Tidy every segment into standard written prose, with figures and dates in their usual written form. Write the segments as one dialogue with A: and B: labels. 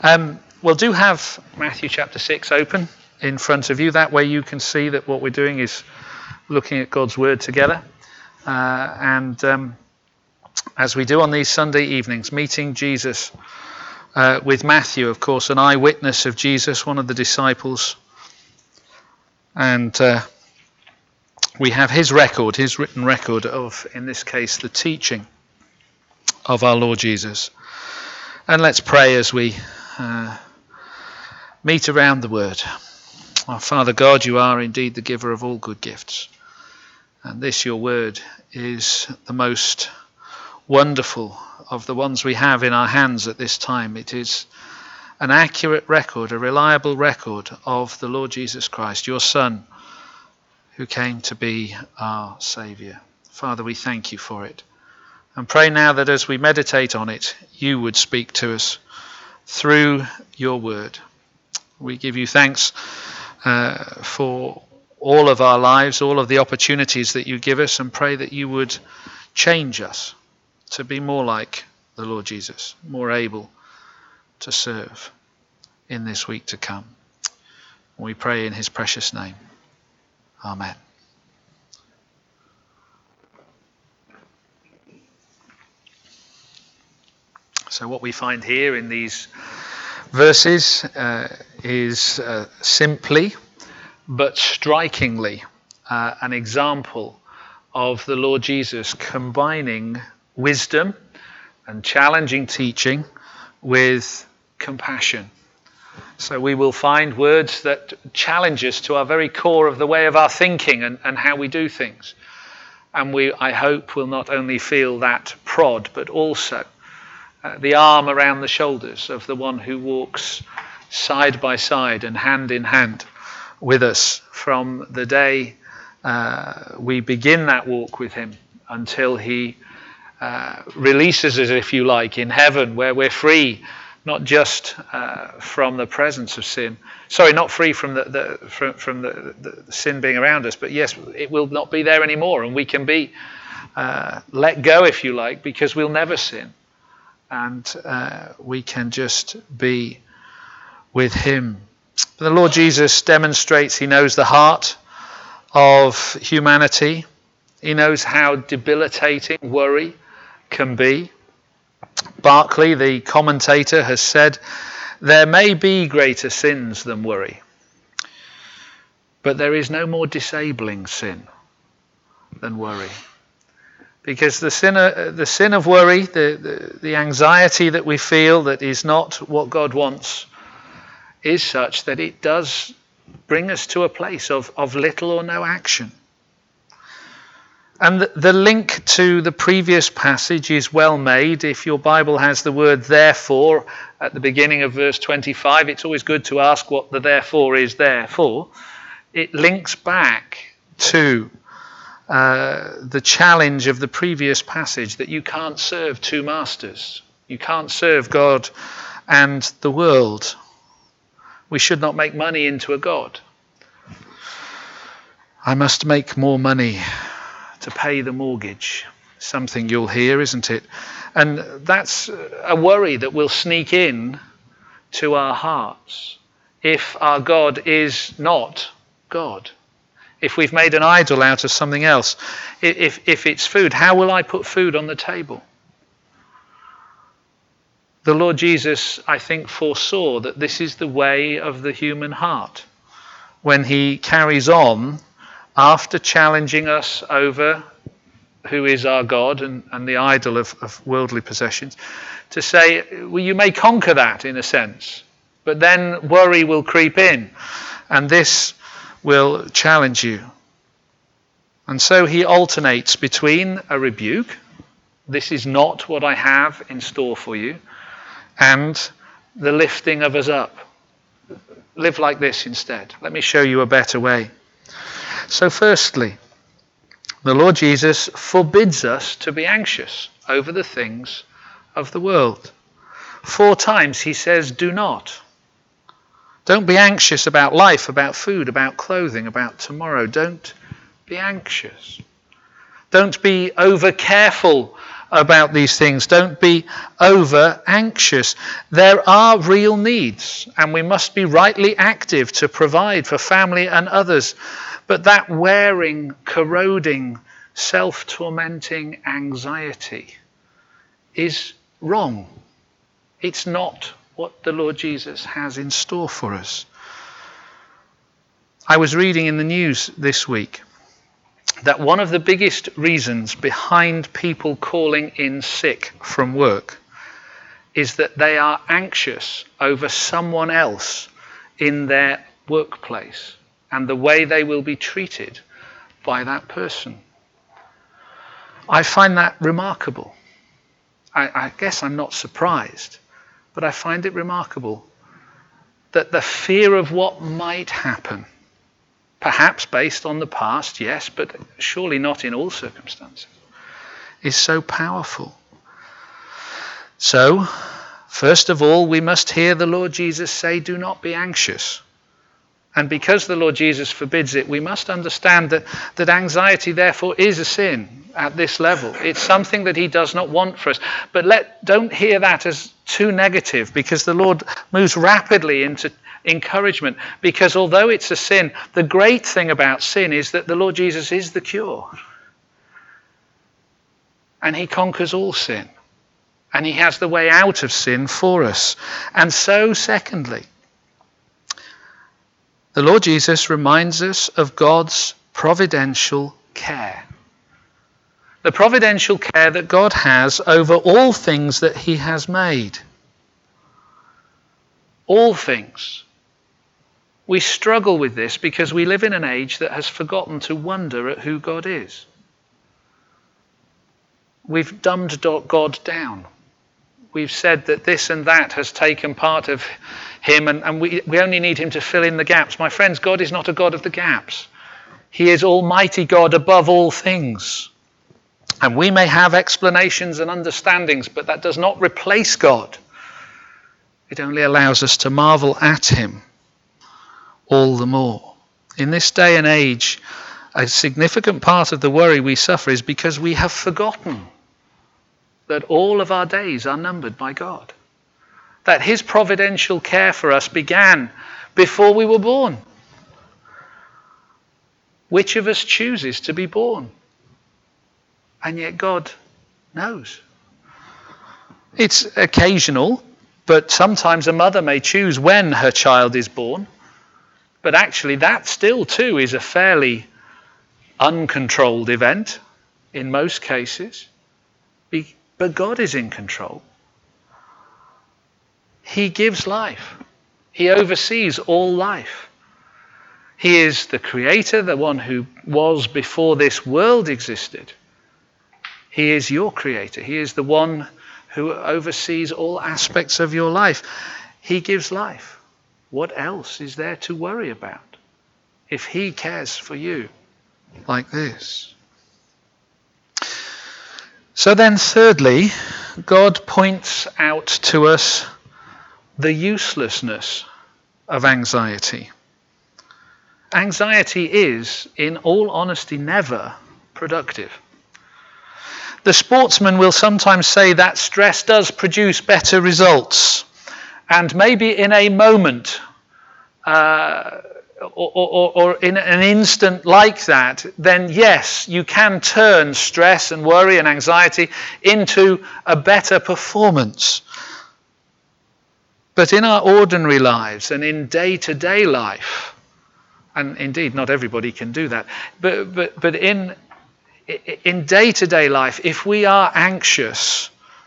A: Well, do have Matthew chapter 6 open in front of you. That way you can see that what we're doing is looking at God's Word together. And as we do on these Sunday evenings, meeting Jesus with Matthew, of course, an eyewitness of Jesus, one of the disciples. And we have his record, his written record of, in this case, the teaching of our Lord Jesus. And let's pray as we meet around the Word. Our Father God, you are indeed the giver of all good gifts. And this, your Word, is the most wonderful of the ones we have in our hands at this time. It is an accurate record, a reliable record of the Lord Jesus Christ, your Son, who came to be our Saviour. Father, we thank you for it. And pray now that as we meditate on it, you would speak to us through your Word. We give you thanks for all of our lives, all of the opportunities that you give us, and pray that you would change us to be more like the Lord Jesus, more able to serve in this week to come. We pray in his precious name. Amen. So what we find here in these verses is simply but strikingly an example of the Lord Jesus combining wisdom and challenging teaching with compassion. So we will find words that challenge us to our very core of the way of our thinking and how we do things. And we, I hope, will not only feel that prod, but also the arm around the shoulders of the one who walks side by side and hand in hand with us from the day we begin that walk with him until he releases us, if you like, in heaven, where we're free, not just from the presence of sin. Sorry, not free from the sin being around us, but yes, it will not be there anymore, and we can be let go, if you like, because we'll never sin. And we can just be with him. The Lord Jesus demonstrates he knows the heart of humanity. He knows how debilitating worry can be. Barclay, the commentator, has said, there may be greater sins than worry, but there is no more disabling sin than worry. Because the sin of worry, the anxiety that we feel that is not what God wants, is such that it does bring us to a place of little or no action. And the link to the previous passage is well made. If your Bible has the word therefore at the beginning of verse 25, it's always good to ask what the therefore is there for. It links back to the challenge of the previous passage that you can't serve two masters. You can't serve God and the world. We should not make money into a god. I must make more money to pay the mortgage. Something you'll hear, isn't it? And that's a worry that will sneak in to our hearts if our God is not God. If we've made an idol out of something else, if it's food, how will I put food on the table? The Lord Jesus, I think, foresaw that this is the way of the human heart when he carries on after challenging us over who is our God and the idol of worldly possessions, to say, well, you may conquer that in a sense, but then worry will creep in, and this will challenge you. And so he alternates between a rebuke, this is not what I have in store for you, and the lifting of us up. Live like this instead. Let me show you a better way. So firstly, the Lord Jesus forbids us to be anxious over the things of the world. 4 times he says, do not. Don't be anxious about life, about food, about clothing, about tomorrow. Don't be anxious. Don't be over careful about these things. Don't be over anxious. There are real needs, and we must be rightly active to provide for family and others. But that wearing, corroding, self-tormenting anxiety is wrong. It's not what the Lord Jesus has in store for us. I was reading in the news this week that one of the biggest reasons behind people calling in sick from work is that they are anxious over someone else in their workplace and the way they will be treated by that person. I find that remarkable. I guess I'm not surprised, but I find it remarkable that the fear of what might happen, perhaps based on the past, yes, but surely not in all circumstances, is so powerful. So, first of all, we must hear the Lord Jesus say, do not be anxious. And because the Lord Jesus forbids it, we must understand that anxiety, therefore, is a sin at this level. It's something that he does not want for us. But don't hear that as too negative, because the Lord moves rapidly into encouragement. Because although it's a sin, the great thing about sin is that the Lord Jesus is the cure. And he conquers all sin. And he has the way out of sin for us. And so, secondly, the Lord Jesus reminds us of God's providential care. The providential care that God has over all things that he has made. All things. We struggle with this because we live in an age that has forgotten to wonder at who God is. We've dumbed God down. We've said that this and that has taken part of him, and we only need him to fill in the gaps. My friends, God is not a God of the gaps. He is Almighty God above all things. And we may have explanations and understandings, but that does not replace God. It only allows us to marvel at him all the more. In this day and age, a significant part of the worry we suffer is because we have forgotten that all of our days are numbered by God. That his providential care for us began before we were born. Which of us chooses to be born? And yet God knows. It's occasional, but sometimes a mother may choose when her child is born. But actually that still too is a fairly uncontrolled event in most cases. But God is in control. He gives life. He oversees all life. He is the creator, the one who was before this world existed. He is your creator. He is the one who oversees all aspects of your life. He gives life. What else is there to worry about if he cares for you like this? So then, thirdly, God points out to us the uselessness of anxiety. Anxiety is, in all honesty, never productive. The sportsman will sometimes say that stress does produce better results. And maybe in a moment, or in an instant like that, then yes, you can turn stress and worry and anxiety into a better performance. But in our ordinary lives and in day-to-day life, and indeed not everybody can do that, but in day-to-day life, if we are anxious,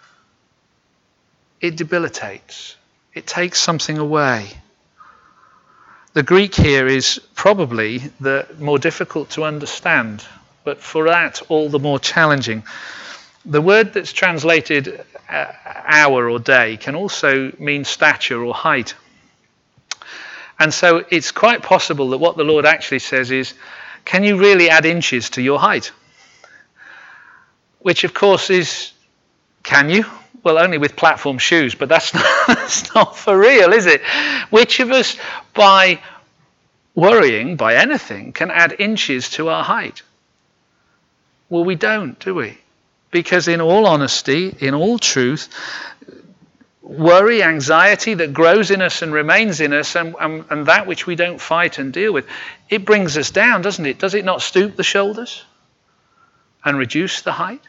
A: it debilitates. It takes something away. The Greek here is probably the more difficult to understand, but for that all the more challenging. The word that's translated hour or day can also mean stature or height. And so it's quite possible that what the Lord actually says is, can you really add inches to your height? Which of course is, can you? Well, only with platform shoes, but that's not for real, is it? Which of us, by worrying, by anything, can add inches to our height? Well, we don't, do we? Because in all honesty, in all truth, worry, anxiety that grows in us and remains in us, and that which we don't fight and deal with, it brings us down, doesn't it? Does it not stoop the shoulders and reduce the height?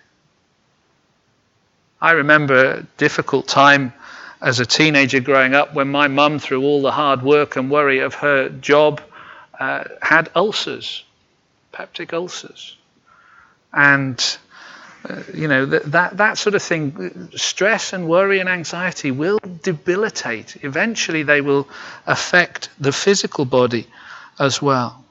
A: I remember a difficult time as a teenager growing up when my mum, through all the hard work and worry of her job, had ulcers, peptic ulcers. And that sort of thing, stress and worry and anxiety will debilitate. Eventually they will affect the physical body as well.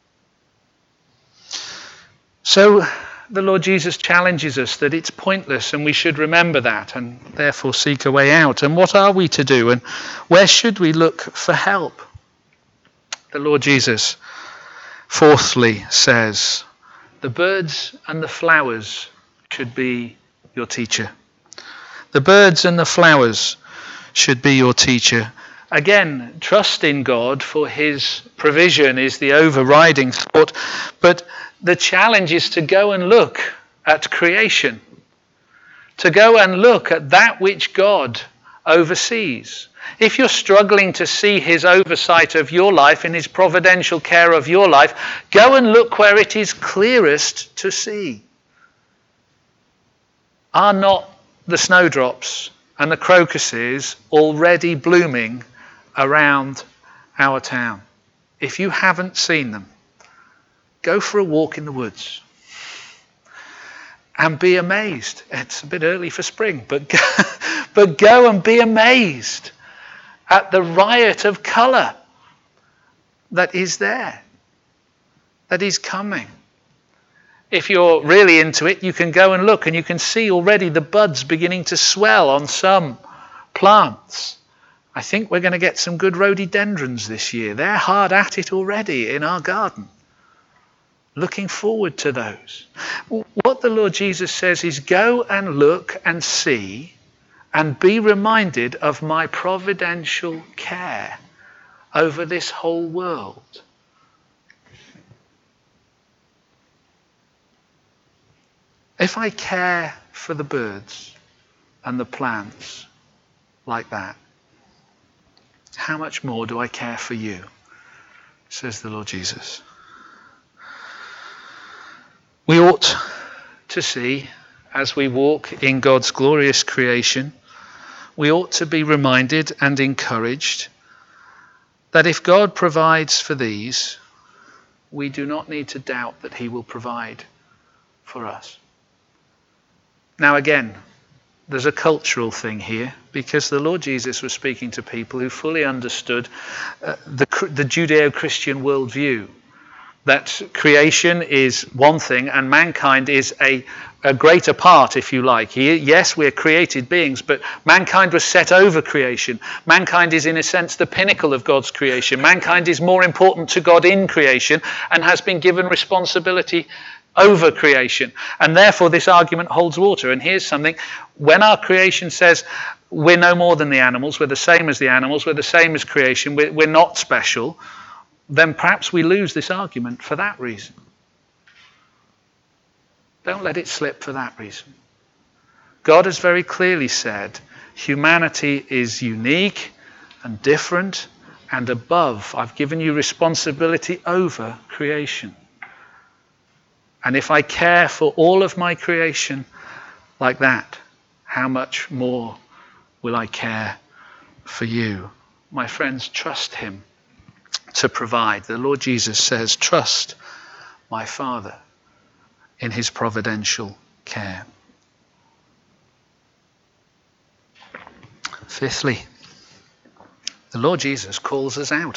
A: So the Lord Jesus challenges us that it's pointless, and we should remember that and therefore seek a way out. And what are we to do, and where should we look for help? The Lord Jesus, fourthly, says, the birds and the flowers should be your teacher. The birds and the flowers should be your teacher. Again, trust in God for his provision is the overriding thought, but the challenge is to go and look at creation, to go and look at that which God oversees. If you're struggling to see his oversight of your life and his providential care of your life, go and look where it is clearest to see. Are not the snowdrops and the crocuses already blooming around our town? If you haven't seen them, go for a walk in the woods and be amazed. It's a bit early for spring, but go and be amazed at the riot of colour that is there, that is coming. If you're really into it, you can go and look, and you can see already the buds beginning to swell on some plants. I think we're going to get some good rhododendrons this year. They're hard at it already in our garden. Looking forward to those. What the Lord Jesus says is, go and look and see and be reminded of my providential care over this whole world. If I care for the birds and the plants like that, how much more do I care for you, says the Lord Jesus. We ought to see, as we walk in God's glorious creation, we ought to be reminded and encouraged that if God provides for these, we do not need to doubt that he will provide for us. Now again, there's a cultural thing here, because the Lord Jesus was speaking to people who fully understood the Judeo-Christian worldview. That creation is one thing and mankind is a greater part, if you like. Yes, we're created beings, but mankind was set over creation. Mankind is, in a sense, the pinnacle of God's creation. Mankind is more important to God in creation and has been given responsibility over creation. And therefore, this argument holds water. And here's something. When our creation says we're no more than the animals, we're the same as the animals, we're the same as creation, we're not special, then perhaps we lose this argument for that reason. Don't let it slip for that reason. God has very clearly said humanity is unique and different and above. I've given you responsibility over creation. And if I care for all of my creation like that, how much more will I care for you? My friends, trust him to provide. The Lord Jesus says, trust my Father in his providential care. Fifthly, the Lord Jesus calls us out.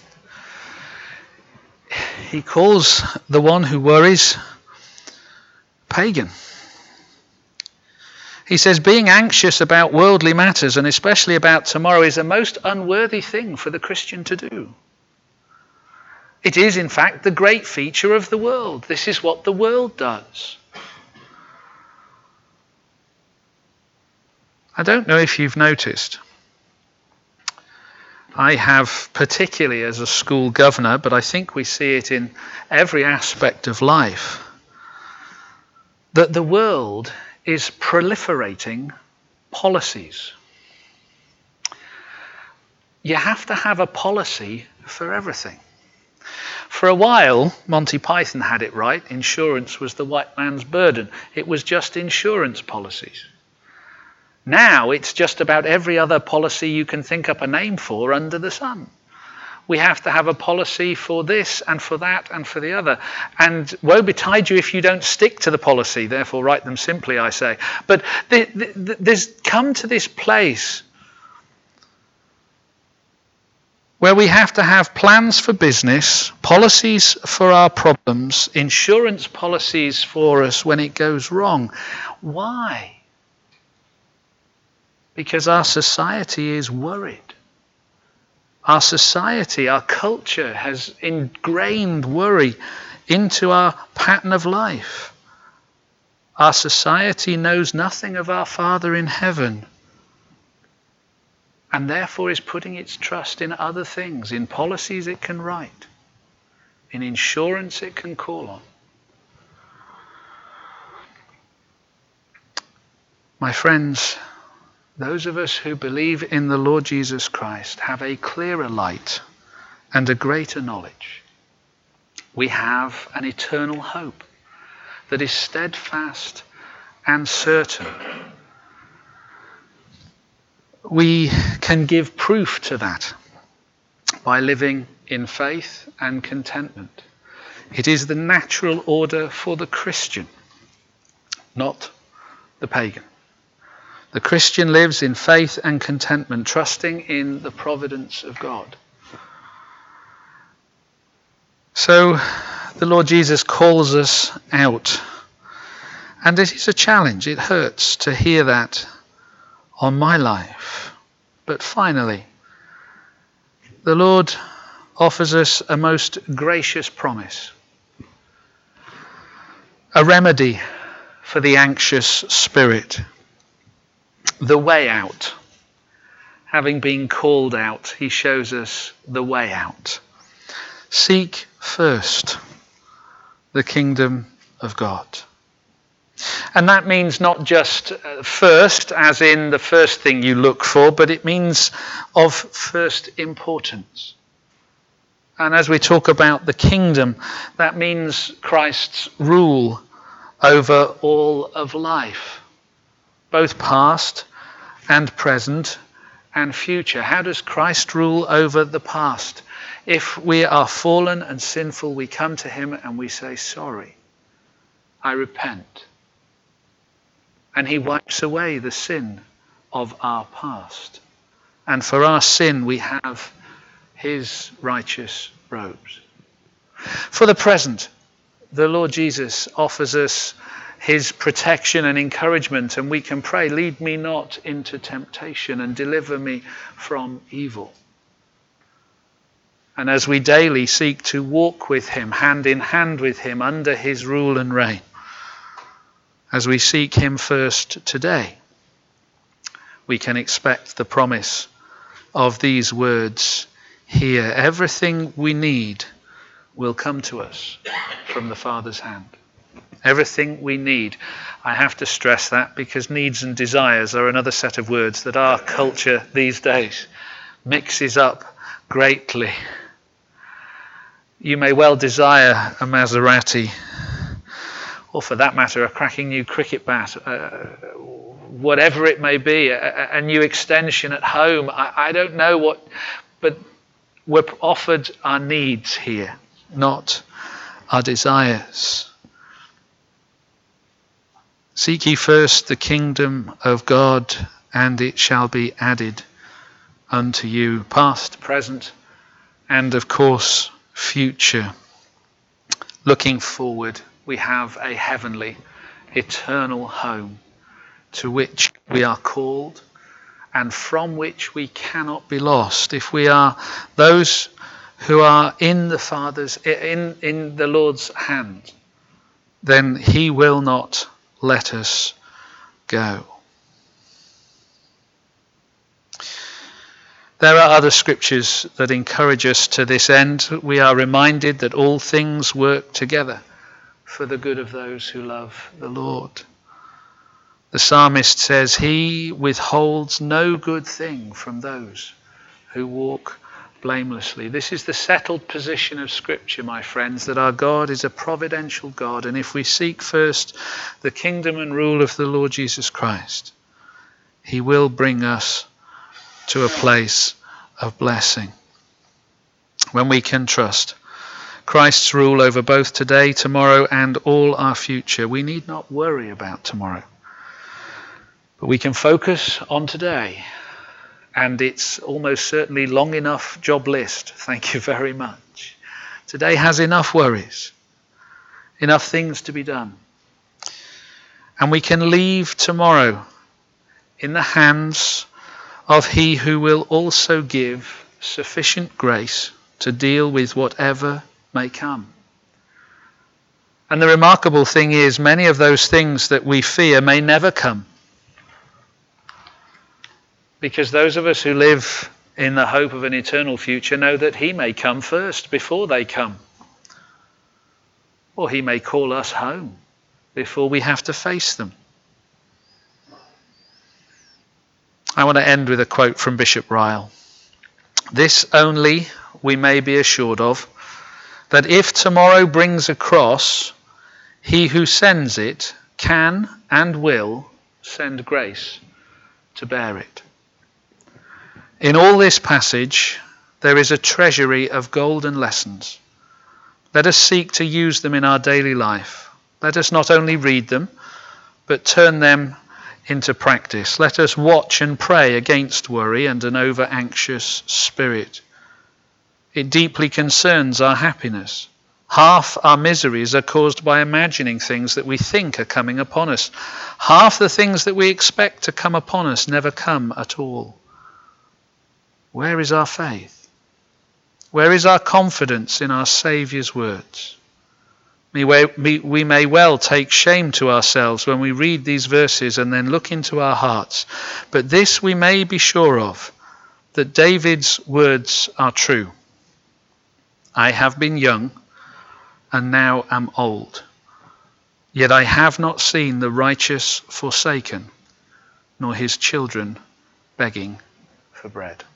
A: He calls the one who worries pagan. He says, being anxious about worldly matters, and especially about tomorrow, is a most unworthy thing for the Christian to do. It is, in fact, the great feature of the world. This is what the world does. I don't know if you've noticed. I have, particularly as a school governor, but I think we see it in every aspect of life, that the world is proliferating policies. You have to have a policy for everything. For a while, Monty Python had it right. Insurance was the white man's burden. It was just insurance policies. Now it's just about every other policy you can think up a name for under the sun. We have to have a policy for this and for that and for the other. And woe betide you if you don't stick to the policy. Therefore, write them simply, I say. But there's come to this place where we have to have plans for business, policies for our problems, insurance policies for us when it goes wrong. Why? Because our society is worried. Our society, our culture has ingrained worry into our pattern of life. Our society knows nothing of our Father in heaven, and therefore is putting its trust in other things, in policies it can write, in insurance it can call on. My friends, those of us who believe in the Lord Jesus Christ have a clearer light and a greater knowledge. We have an eternal hope that is steadfast and certain. We can give proof to that by living in faith and contentment. It is the natural order for the Christian, not the pagan. The Christian lives in faith and contentment, trusting in the providence of God. So the Lord Jesus calls us out. And it is a challenge. It hurts to hear that on my life. But finally, the Lord offers us a most gracious promise. A remedy for the anxious spirit. The way out. Having been called out, he shows us the way out. Seek first the kingdom of God. And that means not just first, as in the first thing you look for, but it means of first importance. And as we talk about the kingdom, that means Christ's rule over all of life, both past and present and future. How does Christ rule over the past? If we are fallen and sinful, we come to him and we say, sorry, I repent. And he wipes away the sin of our past. And for our sin, we have his righteous robes. For the present, the Lord Jesus offers us his protection and encouragement, and we can pray, lead me not into temptation and deliver me from evil. And as we daily seek to walk with him, hand in hand with him, under his rule and reign, as we seek him first today, we can expect the promise of these words here. Everything we need will come to us from the Father's hand. Everything we need. I have to stress that because needs and desires are another set of words that our culture these days mixes up greatly. You may well desire a Maserati, or for that matter, a cracking new cricket bat, whatever it may be, a new extension at home. I don't know what, but we're offered our needs here, not our desires. Seek ye first the kingdom of God, and it shall be added unto you, past, present, and of course, future. Looking forward, we have a heavenly, eternal home to which we are called and from which we cannot be lost. If we are those who are in the Father's, in the Lord's hand, then he will not let us go. There are other scriptures that encourage us to this end. We are reminded that all things work together for the good of those who love the Lord. The psalmist says, he withholds no good thing from those who walk blamelessly. This is the settled position of Scripture, my friends, that our God is a providential God, and if we seek first the kingdom and rule of the Lord Jesus Christ, he will bring us to a place of blessing. When we can trust Christ's rule over both today, tomorrow, and all our future, we need not worry about tomorrow. But we can focus on today, and it's almost certainly long enough job list. Thank you very much. Today has enough worries, enough things to be done. And we can leave tomorrow in the hands of he who will also give sufficient grace to deal with whatever may come. And the remarkable thing is, many of those things that we fear may never come. Because those of us who live in the hope of an eternal future know that he may come first before they come. Or he may call us home before we have to face them. I want to end with a quote from Bishop Ryle. This only we may be assured of, that if tomorrow brings a cross, he who sends it can and will send grace to bear it. In all this passage, there is a treasury of golden lessons. Let us seek to use them in our daily life. Let us not only read them, but turn them into practice. Let us watch and pray against worry and an over-anxious spirit. It deeply concerns our happiness. Half our miseries are caused by imagining things that we think are coming upon us. Half the things that we expect to come upon us never come at all. Where is our faith? Where is our confidence in our Saviour's words? We may well take shame to ourselves when we read these verses and then look into our hearts. But this we may be sure of, that David's words are true. I have been young and now am old, yet I have not seen the righteous forsaken, nor his children begging for bread.